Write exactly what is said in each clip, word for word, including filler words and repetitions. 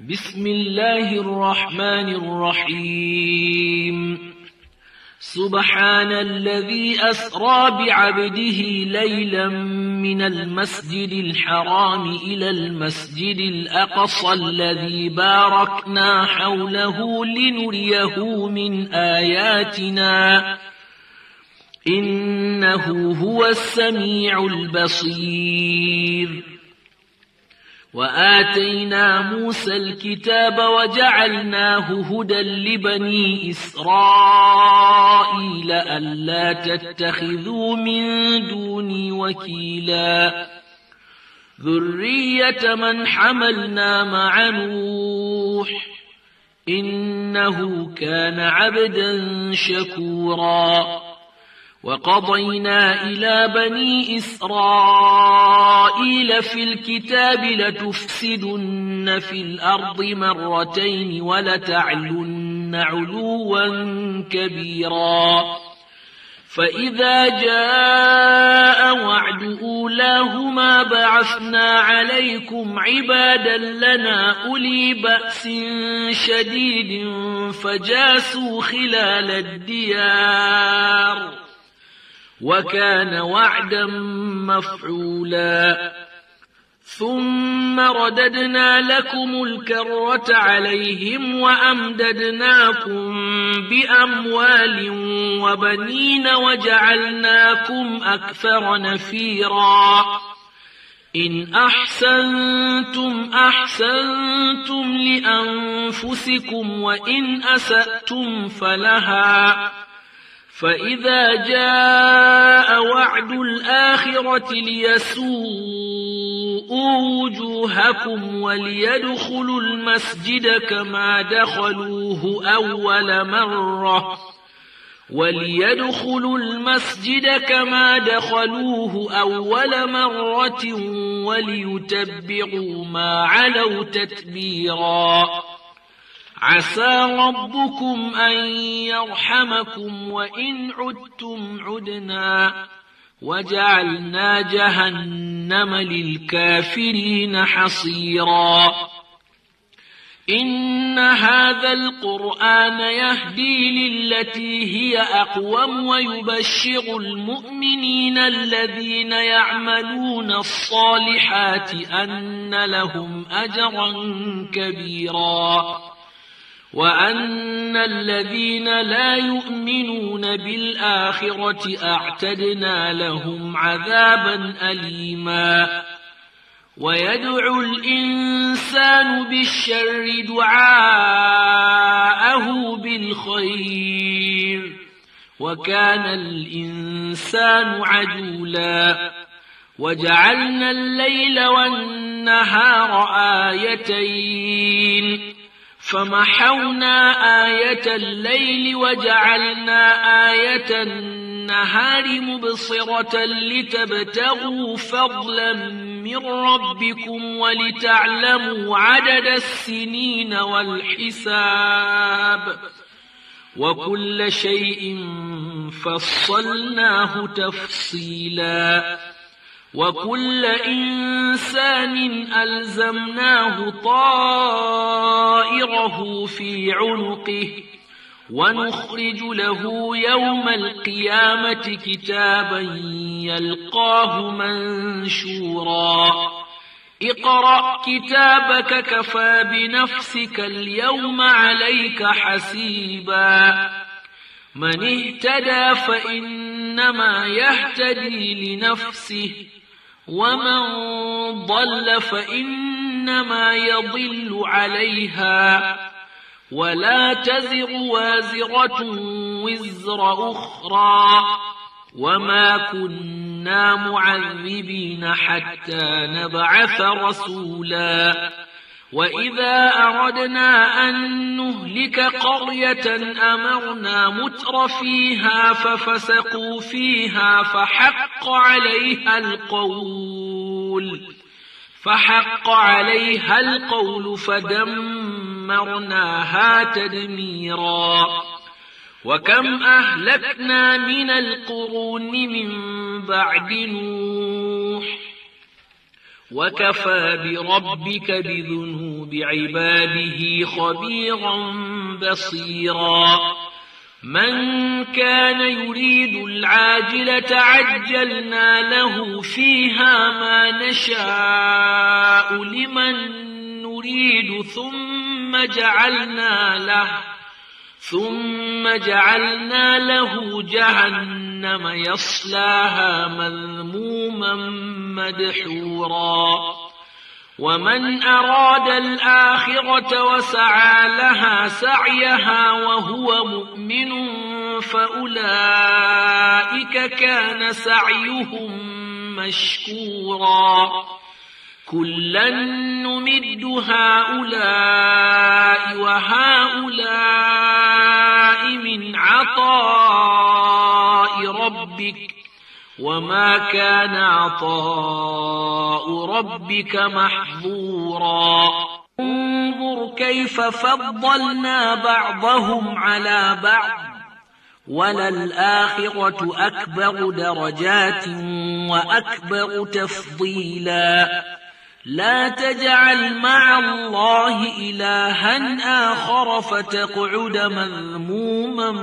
بسم الله الرحمن الرحيم سبحان الذي أسرى بعبده ليلا من المسجد الحرام إلى المسجد الأقصى الذي باركنا حوله لنريه من آياتنا إنه هو السميع البصير. وآتينا موسى الكتاب وجعلناه هدى لبني إسرائيل ألا تتخذوا من دوني وكيلا ذرية من حملنا مع نوح إنه كان عبدا شكورا. وقضينا إلى بني إسرائيل في الكتاب لتفسدن في الأرض مرتين ولتعلن علوا كبيرا. فإذا جاء وعد أولاهما بعثنا عليكم عبادا لنا أولي بأس شديد فجاسوا خلال الديار وكان وعدا مفعولا. ثم رددنا لكم الكرة عليهم وأمددناكم بأموال وبنين وجعلناكم أكثر نفيرا. إن أحسنتم أحسنتم لأنفسكم وإن أسأتم فلها. فإذا جاء وعد الآخرة ليسوءوا وجوهكم وليدخلوا المسجد كما دخلوه أول مرة وليدخلوا المسجد كما دخلوه أول مرة وليتبعوا ما علوا تتبيرا. عسى ربكم أن يرحمكم وإن عدتم عدنا وجعلنا جهنم للكافرين حصيرا. إن هذا القرآن يهدي للتي هي أقوم ويبشر المؤمنين الذين يعملون الصالحات أن لهم أجرا كبيرا وأن الذين لا يؤمنون بالآخرة أعتدنا لهم عذابا أليما. ويدعو الإنسان بالشر دعاءه بالخير وكان الإنسان عجولا. وجعلنا الليل والنهار آيتين فمحونا آية الليل وجعلنا آية النهار مبصرة لتبتغوا فضلا من ربكم ولتعلموا عدد السنين والحساب وكل شيء فصلناه تفصيلا. وكل إنسان ألزمناه طائره في عنقه ونخرج له يوم القيامة كتابا يلقاه منشورا. اقرأ كتابك كفى بنفسك اليوم عليك حسيبا. من اهتدى فإنما يهتدي لنفسه ومن ضل فإنما يضل عليها ولا تزر وازرة وزر أخرى وما كنا معذبين حتى نبعث رسولا. وإذا أردنا أن نهلك قرية أمرنا متر فيها ففسقوا فيها فحق عليها القول فحق عليها القول فدمرناها تدميرا. وكم أهلكنا من القرون من بعد نوح وكفى بربك بذنوب عباده خبيرا بصيرا من كان يريد العاجلة عجلنا له فيها ما نشاء لمن نريد ثم جعلنا له ثم جعلنا له جهنم يصلاها مذموما مدحورا ومن أراد الآخرة وسعى لها سعيها وهو مؤمن فأولئك كان سعيهم مشكورا كلا نمد هؤلاء وهؤلاء من عطاء ربك وما كان عطاء ربك محظورا انظر كيف فضلنا بعضهم على بعض وللآخرة أكبر درجات وأكبر تفضيلا لا تجعل مع الله إلها آخر فتقعد مذموما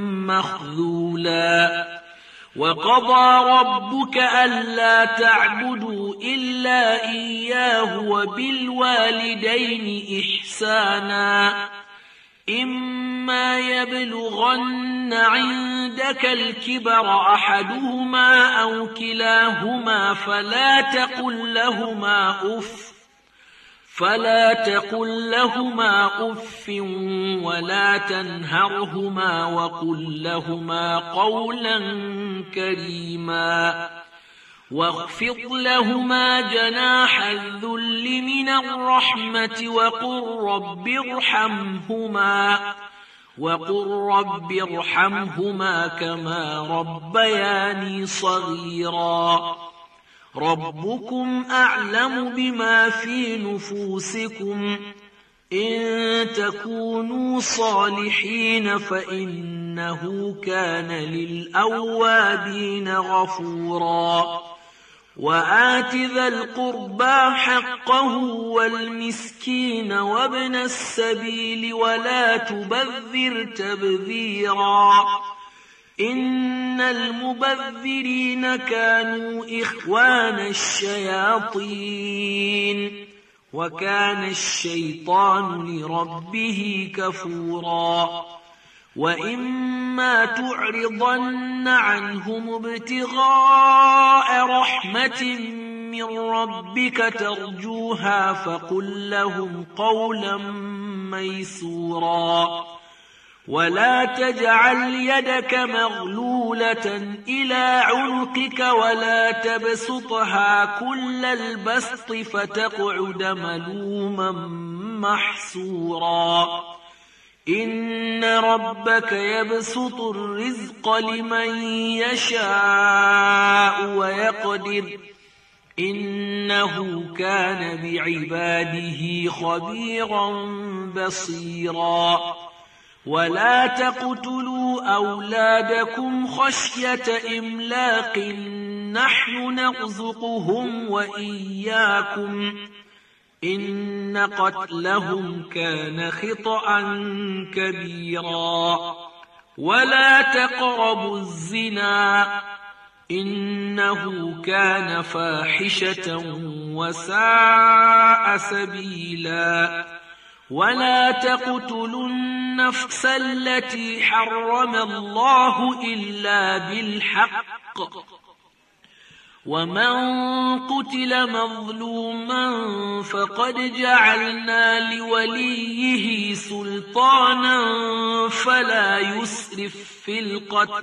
مخذولا وقضى ربك ألا تعبدوا إلا إياه وبالوالدين إحسانا إما يبلغن عندك الكبر أحدهما أو كلاهما فلا تقل لهما أف فلا تقل لهما أف ولا تنهرهما وقل لهما قولا كريما واخفض لهما جناح الذل من الرحمة وقل رب ارحمهما وقل رب ارحمهما كما ربياني صغيرا ربكم أعلم بما في نفوسكم إن تكونوا صالحين فإنه كان للأوابين غفورا وآت ذا القربى حقه والمسكين وابن السبيل ولا تبذر تبذيرا إن المبذرين كانوا إخوان الشياطين وكان الشيطان لربه كفورا وإما تعرضن عنهم ابتغاء رحمة من ربك ترجوها فقل لهم قولا ميسورا ولا تجعل يدك مغلولة إلى عنقك ولا تبسطها كل البسط فتقعد ملوما محسورا إن ربك يبسط الرزق لمن يشاء ويقدر إنه كان بعباده خبيرا بصيرا ولا تقتلوا أولادكم خشية إملاق نحن نرزقهم وإياكم إن قتلهم كان خطأ كبيرا ولا تقربوا الزنا إنه كان فاحشة وساء سبيلا ولا تقتلوا النفس التي حرم الله إلا بالحق ومن قتل مظلوما فقد جعلنا لوليه سلطانا فلا يسرف في القتل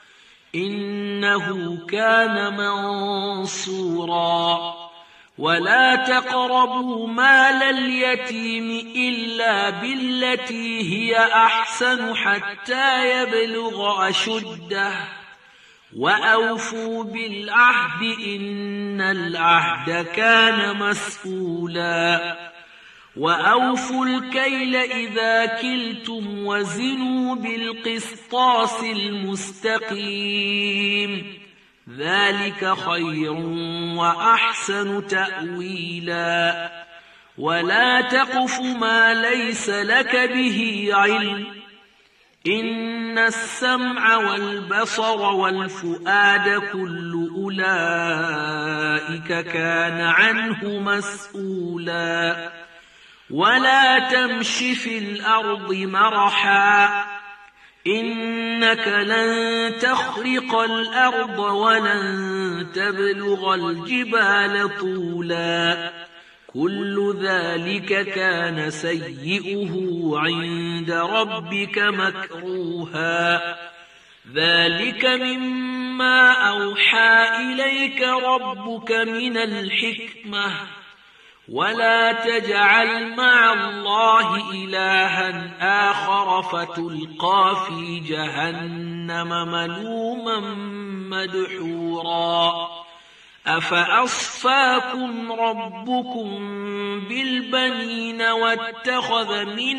إنه كان منصورا ولا تقربوا مال اليتيم إلا بالتي هي أحسن حتى يبلغ أشده وأوفوا بالعهد إن العهد كان مسؤولا وأوفوا الكيل إذا كلتم وزنوا بالقسطاس المستقيم ذلك خير وأحسن تأويلا ولا تقف ما ليس لك به علم إن السمع والبصر والفؤاد كل أولئك كان عنه مسؤولا ولا تمش في الأرض مرحا إنك لن تخرق الأرض ولن تبلغ الجبال طولا كل ذلك كان سيئه عند ربك مكروها ذلك مما أوحى إليك ربك من الحكمة ولا تجعل مع الله إلها آخر فتلقى في جهنم ملوما مدحورا أفأصفاكم ربكم بالبنين واتخذ من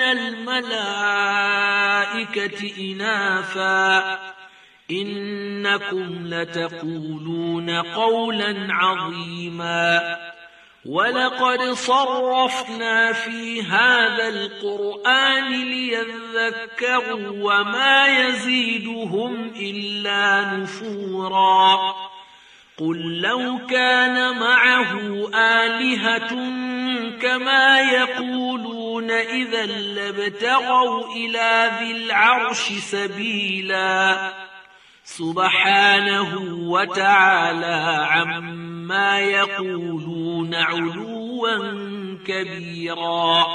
الملائكة إناثا إنكم لتقولون قولا عظيما ولقد صرفنا في هذا القرآن ليذكروا وما يزيدهم إلا نفورا قل لو كان معه آلهة كما يقولون إذا لابتغوا إلى ذي العرش سبيلا سبحانه وتعالى عما يقولون علوا كبيرا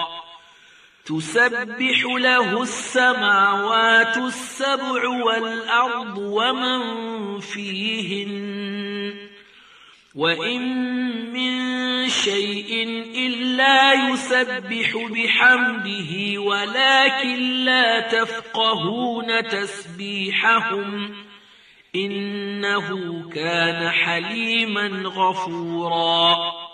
تسبح له السماوات السبع والأرض ومن فيهن وإن من شيء إلا يسبح بحمده ولكن لا تفقهون تسبيحهم إنه كان حليما غفورا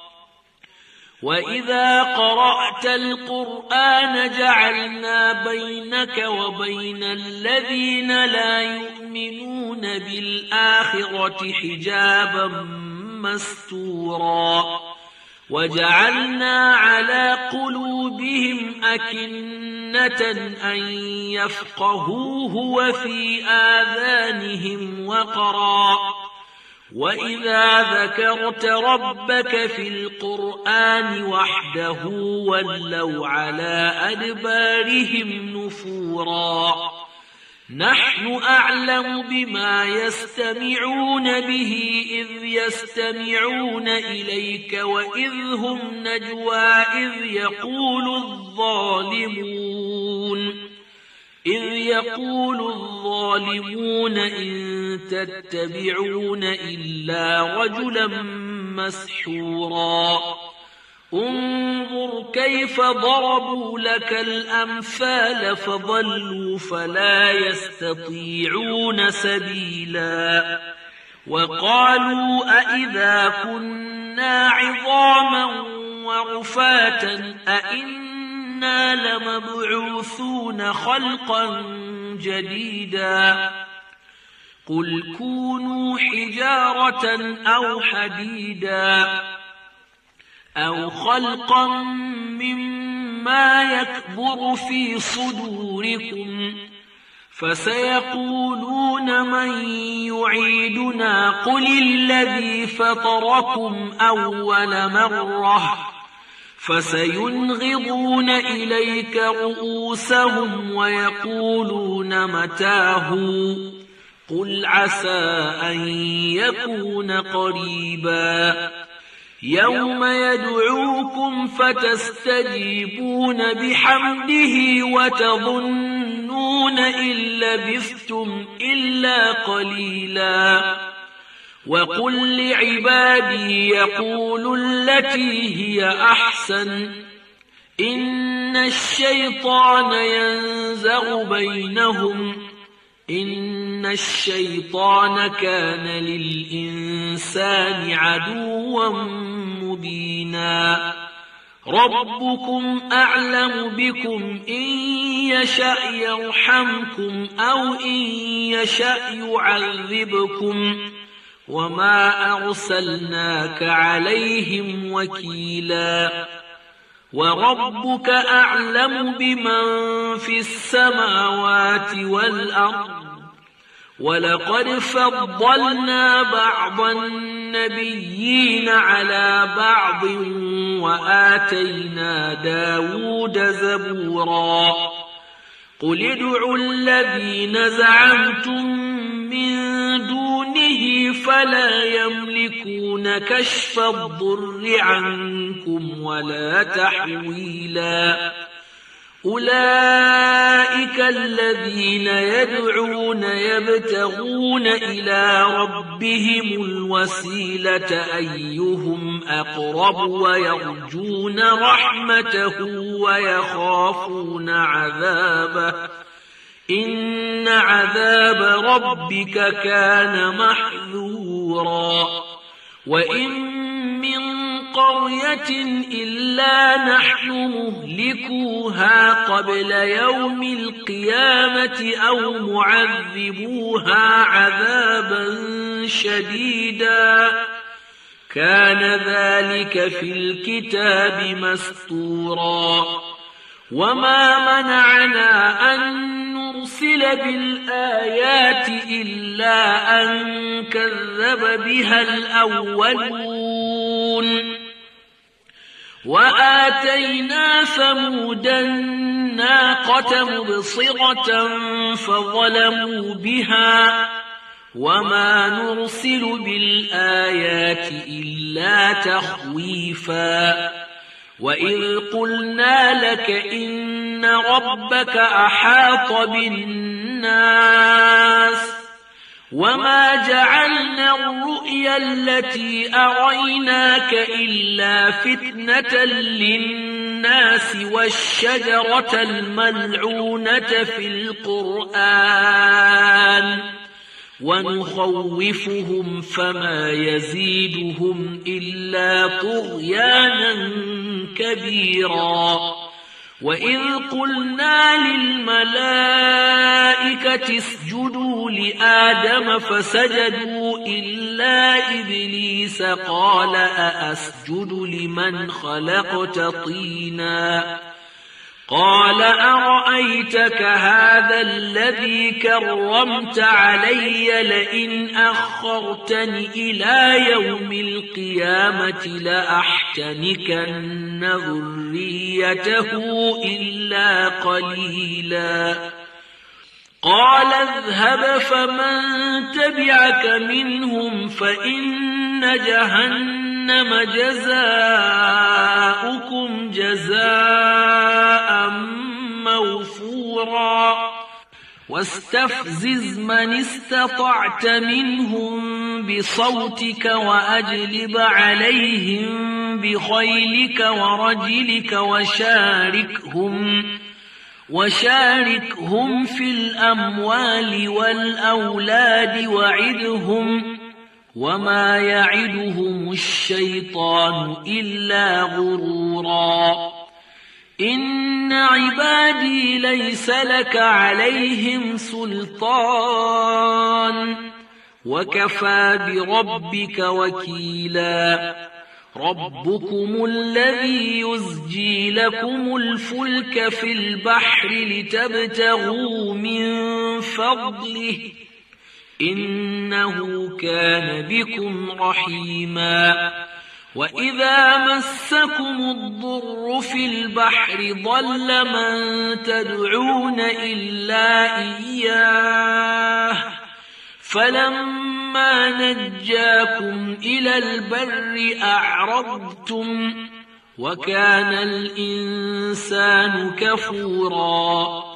وإذا قرأت القرآن جعلنا بينك وبين الذين لا يؤمنون بالآخرة حجابا مستورا وجعلنا على قلوبهم أكنة أن يفقهوه وفي آذانهم وقرا وإذا ذكرت ربك في القرآن وحده ولوا على أدبارهم نفورا نحن أعلم بما يستمعون به إذ يستمعون إليك وإذ هم نجوى إذ يقول الظالمون إذ يقول الظالمون إن تتبعون إلا رجلا مسحورا انظر كيف ضربوا لك الأمثال فضلوا فلا يستطيعون سبيلا وقالوا أئذا كنا عظاما ورفاتا أئنا لمبعوثون خلقا جديدا قل كونوا حجارة أو حديدا أو خلقا مما يكبر في صدوركم فسيقولون من يعيدنا قل الذي فطركم أول مرة فسينغضون إليك رؤوسهم ويقولون متاه قل عسى أن يكون قريبا يوم يدعوكم فتستجيبون بحمده وتظنون إن لبثتم إلا قليلا وقل لعبادي يقولوا التي هي أحسن إن الشيطان ينزغ بينهم إن الشيطان كان للإنسان عدوا مبينا ربكم أعلم بكم إن يشأ يرحمكم أو إن يشأ يعذبكم وما أرسلناك عليهم وكيلا وربك أعلم بمن في السماوات والأرض ولقد فضلنا بعض النبيين على بعض وآتينا داود زبورا قل ادعوا الذين زعمتم من دونه فلا يملكون كشف الضر عنكم ولا تحويلا أولئك الذين يدعون يبتغون إلى ربهم الوسيلة أيهم أقرب ويرجون رحمته ويخافون عذابه إن عذاب ربك كان محذورا وإن من قرية إلا نحن مهلكوها قبل يوم القيامة أو معذبوها عذابا شديدا كان ذلك في الكتاب مسطورا وما منعنا أن نرسل بالآيات إلا أن كذب بها الأولون وآتينا ثمود الناقة مبصرة فظلموا بها وما نرسل بالآيات إلا تخويفا وإذ قلنا لك إن ربك أحاط بالناس وما جعلنا الرؤيا التي أريناك إلا فتنة للناس والشجرة الملعونة في القرآن ونخوفهم فما يزيدهم إلا طغيانا كبيرا وإذ قلنا للملائكة اسجدوا لآدم فسجدوا إلا إبليس قال أأسجد لمن خلقت طينا قال أرأيتك هذا الذي كرمت علي لئن أخرتني إلى يوم القيامة لأحتنكن ذريته إلا قليلا قال اذهب فمن تبعك منهم فإن جهنم جزاؤكم جزاء موفورا واستفزز من استطعت منهم بصوتك وأجلب عليهم بخيلك ورجلك وشاركهم وشاركهم في الأموال والأولاد وعدهم وما يعدهم الشيطان إلا غرورا إن عبادي ليس لك عليهم سلطان وكفى بربك وكيلا ربكم الذي يزجي لكم الفلك في البحر لتبتغوا من فضله إنه كان بكم رحيما وإذا مسكم الضر في البحر ضل من تدعون إلا إياه فلما نجاكم إلى البر أعرضتم وكان الإنسان كفورا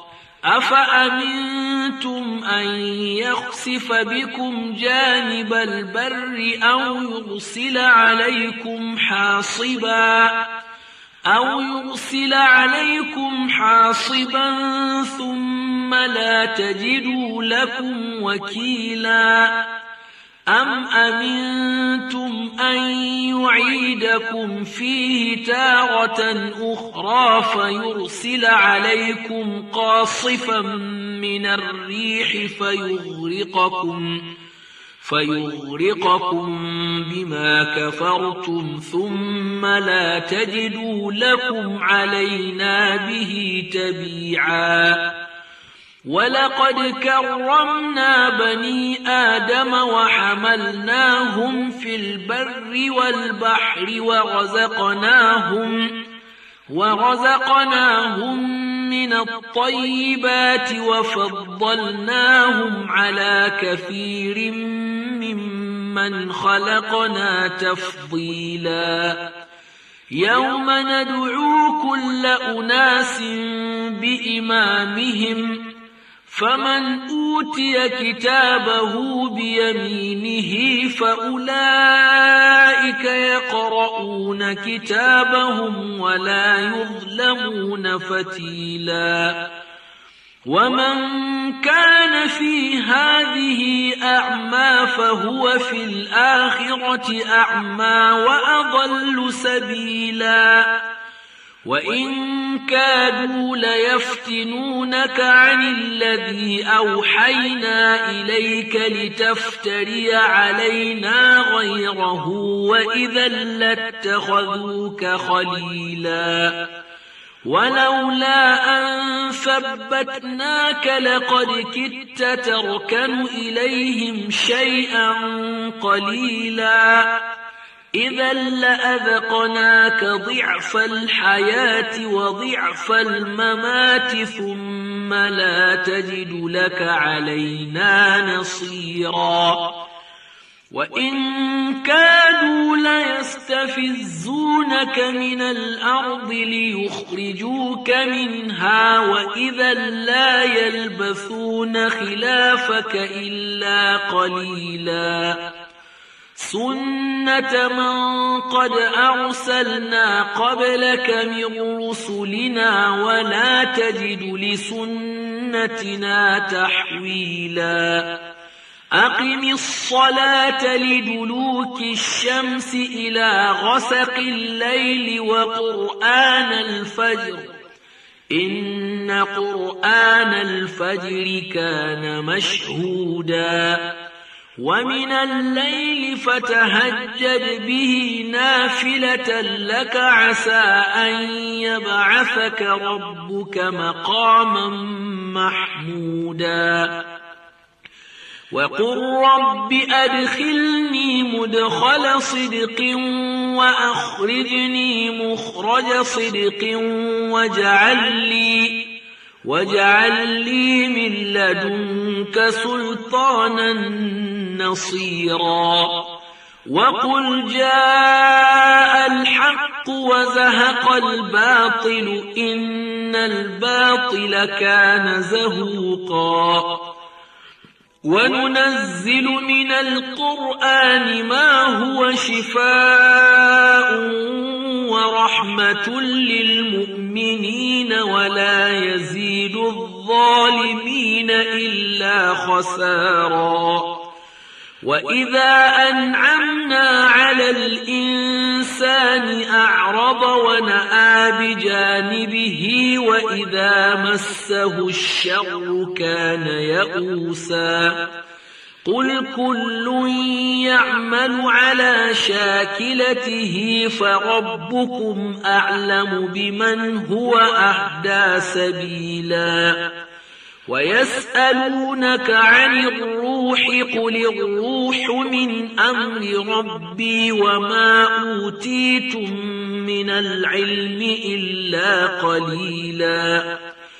أفأمنتم أن يخسف بكم جانب البر أو يرسل عليكم حاصبا أو يرسل عليكم حاصبا ثم لا تجدوا لكم وكيلا أم أمنتم أن يعيدكم فيه تارة أخرى فيرسل عليكم قاصفا من الريح فيغرقكم فيغرقكم بما كفرتم ثم لا تجدوا لكم علينا به تبيعا ولقد كرمنا بني آدم وحملناهم في البر والبحر ورزقناهم ورزقناهم من الطيبات وفضلناهم على كثير ممن خلقنا تفضيلا يوم ندعو كل أناس بإمامهم فمن أوتي كتابه بيمينه فأولئك يقرؤون كتابهم ولا يظلمون فتيلا ومن كان في هذه أعمى فهو في الآخرة أعمى وأضل سبيلا وإن كادوا ليفتنونك عن الذي أوحينا إليك لتفتري علينا غيره وإذا لاتخذوك خليلا ولولا أن ثبتناك لقد كدت تركن إليهم شيئا قليلا إذا لأذقناك ضعف الحياة وضعف الممات ثم لا تجد لك علينا نصيرا وإن كادوا ليستفزونك من الأرض ليخرجوك منها وإذا لا يلبثون خلافك إلا قليلا سنة من قد أرسلنا قبلك من رسلنا ولا تجد لسنتنا تحويلا أقم الصلاة لدلوك الشمس إلى غسق الليل وقرآن الفجر إن قرآن الفجر كان مشهودا ومن الليل فتهجد به نافلة لك عسى أن يبعثك ربك مقاما محمودا وقل رب أدخلني مدخل صدق وأخرجني مخرج صدق واجعل لي واجعل لي من لدنك سلطانا نصيرا وقل جاء الحق وزهق الباطل إن الباطل كان زهوقا وننزل من القرآن ما هو شفاء ورحمة للمؤمنين ولا يزيد الظالمين إلا خسارا وإذا أنعمنا على الإنسان أعرض ونأى بجانبه وإذا مسه الشر كان يئوسا قل كل يعمل على شاكلته فربكم أعلم بمن هو أهدى سبيلا ويسألونك عن الروح قل الروح من أمر ربي وما أوتيتم من العلم إلا قليلا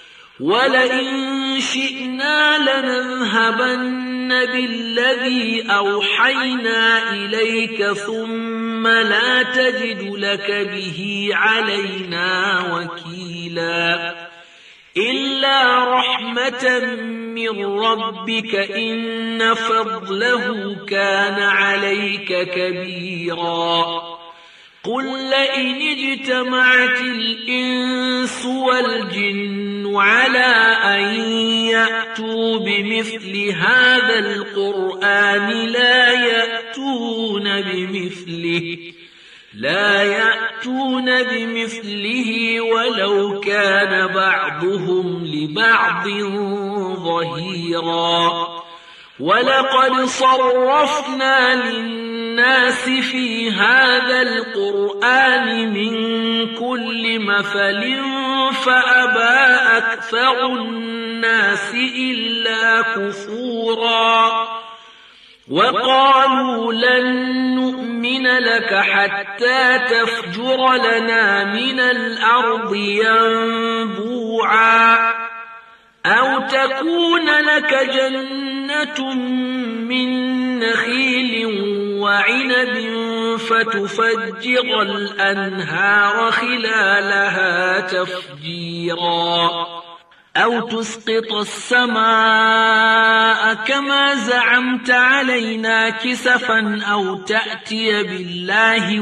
ولئن شئنا لنذهبن بالذي أوحينا إليك ثم لا تجد لك به علينا وكيلا إلا رحمة من ربك إن فضله كان عليك كبيرا قل لئن اجتمعت الإنس والجن على أن يأتوا بمثل هذا القرآن لا يأتون بمثله لا يأتون بمثله ولو كان بعضهم لبعض ظهيرا ولقد صرفنا للناس في هذا القرآن من كل مثل فأبى أكثر الناس إلا كفورا وقالوا لن نؤمن لك حتى تفجر لنا من الأرض ينبوعا أو تكون لك جنة من نخيل وعنب فتفجر الأنهار خلالها تفجيرا أو تسقط السماء كما زعمت علينا كسفا أو تأتي بالله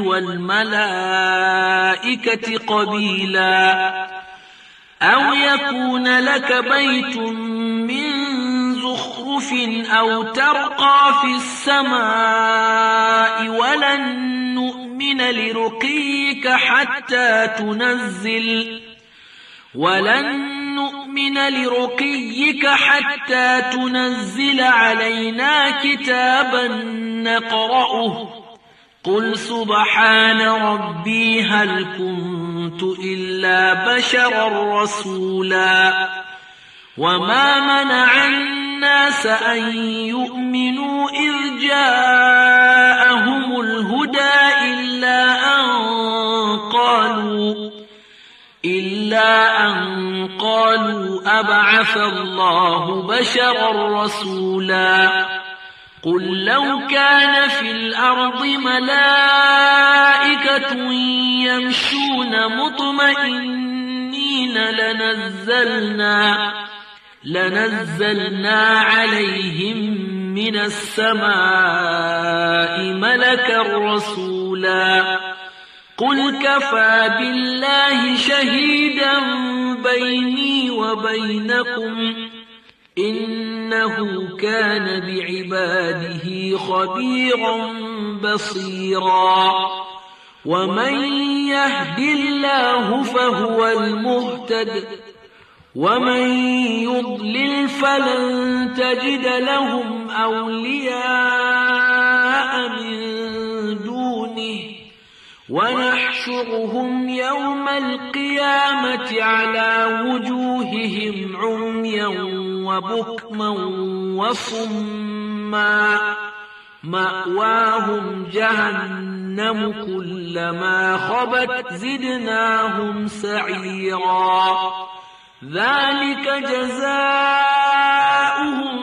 والملائكة قبيلا أو يكون لك بيت من زخرف أو ترقى في السماء ولن نؤمن لرقيك حتى تنزل ولن نؤمن لرقيك حتى تنزل علينا كتابا نقرأه قل سبحان ربي هل كنت إلا بشرا رسولا وما منع الناس أن يؤمنوا إذ جاءهم الهدى إلا أن قالوا إلا أن قالوا أبعث الله بشرا رسولا قل لو كان في الأرض ملائكة يمشون مطمئنين لنزلنا لنزلنا عليهم من السماء ملكا رسولا قل كفى بالله شهيدا بيني وبينكم إنه كان بعباده خبيرا بصيرا ومن يهد الله فهو المهتد ومن يضلل فلن تجد لهم أولياء من دونه ونحشرهم يوم القيامة على وجوههم عميا وبكما وصما مأواهم جهنم كلما خبت زدناهم سعيرا ذلك جزاؤهم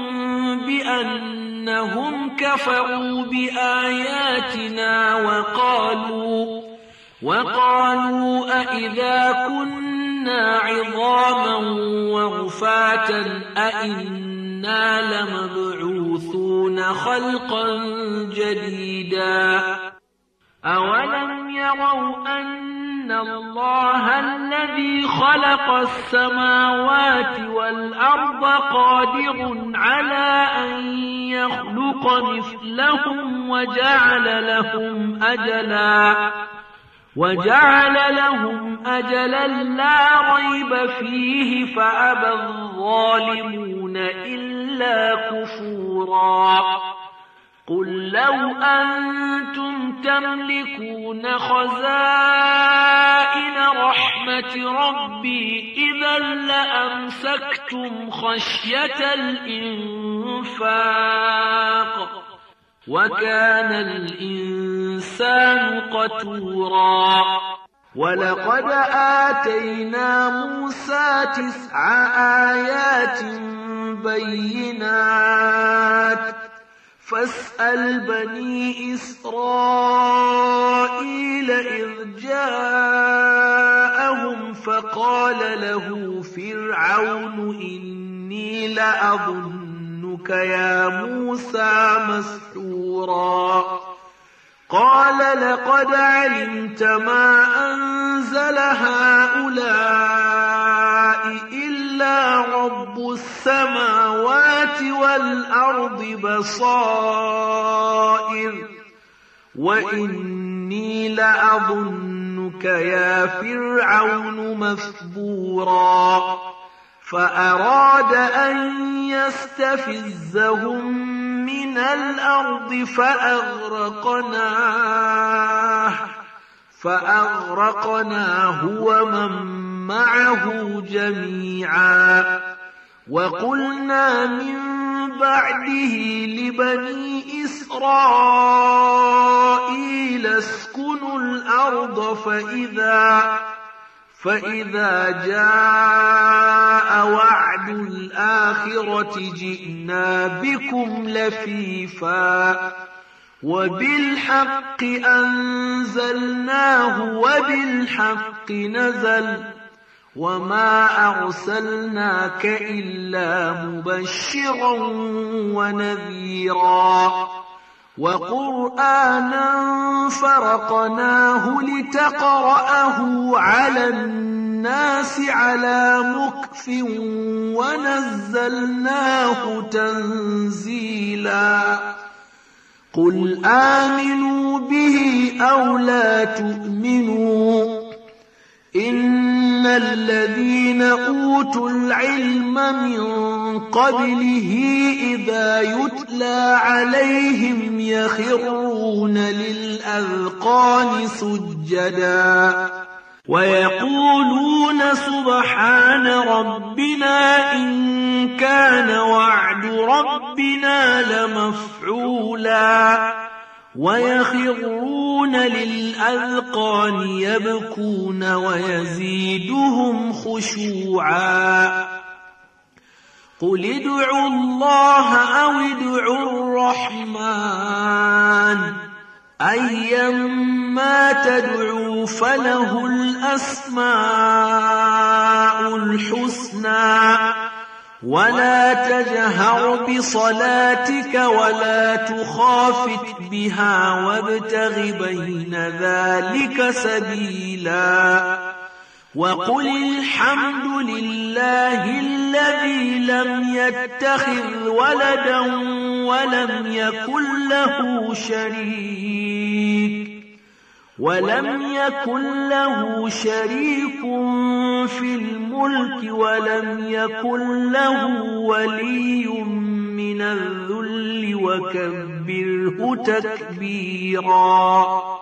بأنهم كفروا بآياتنا وقالوا وقالوا أئذا كنا عظاما ورفاتا أئنا لمبعوثون خلقا جديدا أولم يروا أن الله الذي خلق السماوات والأرض قادر على أن يخلق مثلهم وجعل لهم أجلا وجعل لهم أجلا لا ريب فيه فأبى الظالمون إلا كفورا قل لو أنتم تملكون خزائن رحمة ربي إذا لأمسكتم خشية الإنفاق وكان الإنسان قتورا ولقد آتينا موسى تسع آيات بينات فاسأل بني إسرائيل إذ جاءهم فقال له فرعون إني لأظنك يا موسى مسحورا قال لقد علمت ما أنزل هؤلاء إلا رب السماوات والأرض بصائر وإني لأظنك يا فرعون مثبورا فأراد أن يستفزهم من الأرض فأغرقناه فأغرقناه ومن معه جميعا وقلنا من بعده لبني إسرائيل اسكنوا الأرض فإذا فإذا جاء وعد الآخرة جئنا بكم لفيفا وبالحق أنزلناه وبالحق نزل وما أرسلناك إلا مبشرا ونذيرا وقرآنا فرقناه لتقرأه على الناس على مكث ونزلناه تنزيلا قل آمنوا به أو لا تؤمنوا إن الذين أوتوا العلم من قبله إذا يتلى عليهم يخرون للأذقان سجدا ويقولون سبحان ربنا إن كان وعد ربنا لمفعولا ويخرون للأذقان يبكون ويزيدهم خشوعا قل ادعوا الله أو ادعوا الرحمن أيما تدعوا فله الأسماء الحسنى ولا تجهر بصلاتك ولا تخافت بها وابتغ بين ذلك سبيلا وقل الحمد لله الذي لم يتخذ ولدا ولم يكن له شريك ولم يكن له شريك في الملك ولم يكن له ولي من الذل وكبره تكبيرا